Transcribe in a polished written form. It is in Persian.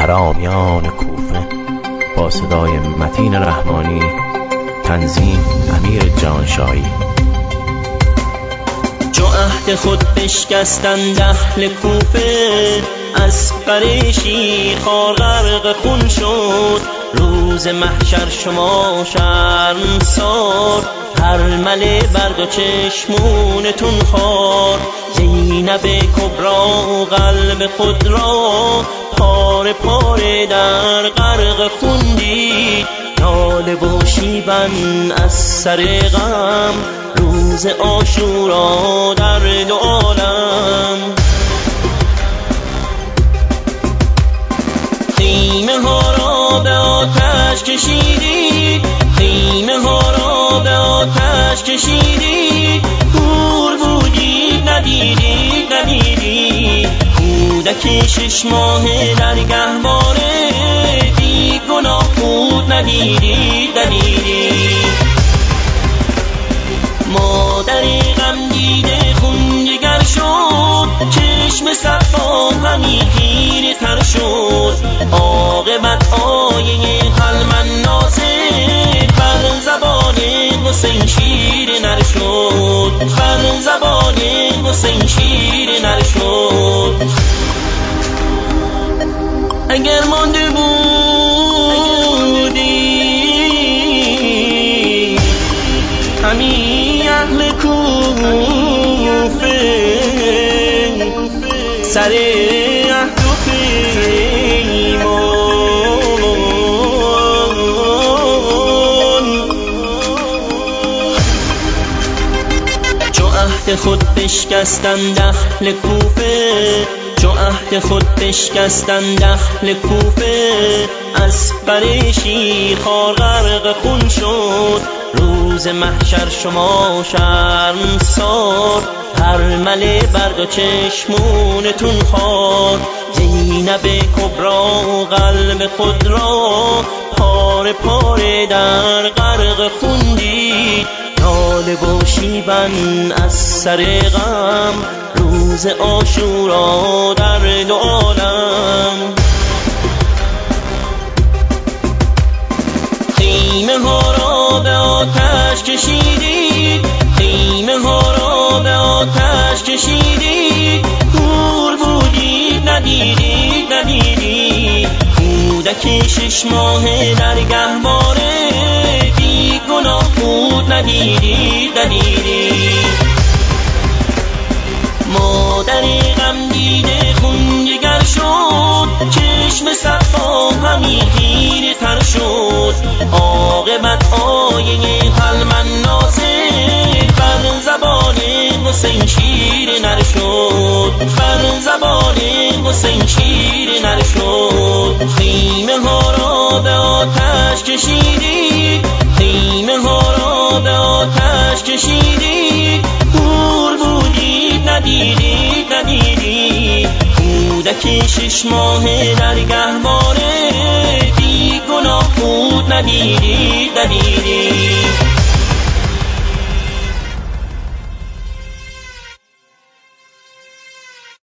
حرامیان کوفه. با صدای متین رحمانی، تنظیم امیر جانشایی. چو عهد خود بشکستند اهل کوفه، از قریشی خار غرق خون شد. روز محشر شما شرمسار، هر مله بر دو چشمونتون خار. زینب کبری قلب خود را پاره پاره در غرق خون دید. ناله و شیون از سر غم، روز عاشورا در دو عالم. خیمه ها را به آتش کشیدی، خیمه ها را به آتش کشیدی. کور بودی ندیدی، کودک 6 ماهه در گهواره. بی گناه بود ندیدی. مادری غم دیده خون جگر شد، چشم صفا همی خیره تر شد. عاقبت آیه حلم ناصر، بر زبان حسین شیر نر شد. بر زبان حسین شیر نر شد. اگر مانده بودی همین اهل کوفه، سر عهد و پیمان. چو عهد خود بشکستند اهل کوفه، چو عهد خود بشکستند اهل کوفه. از قریشی خار غرق خون شد. روز محشر شما شرمسار، هر مله بر دو چشمونتون خار. زینب کبری قلب خود را پاره پاره در غرق خون دید. ناله و شیون از سر غم، روز عاشورا در دو عالم. خیمه ها را به آتش کشیدی، خیمه ها را به آتش کشیدی. کور بودی ندیدی، کودک 6 ماهه در گهواره. بی گناه بود ندیدی. مادری غم دیده خون جگر شد، چشم صفا همی خیره تر شد. عاقبت آیه حلم ناصر، بر زبان حسین شیر نر شد. بر زبان حسین شیر نر شد. خیمه ها را به آتش کشیدی، خیمه ها را به آتش کشیدی. کور بودی ندیدی، کودک 6 ماهه در گهواره.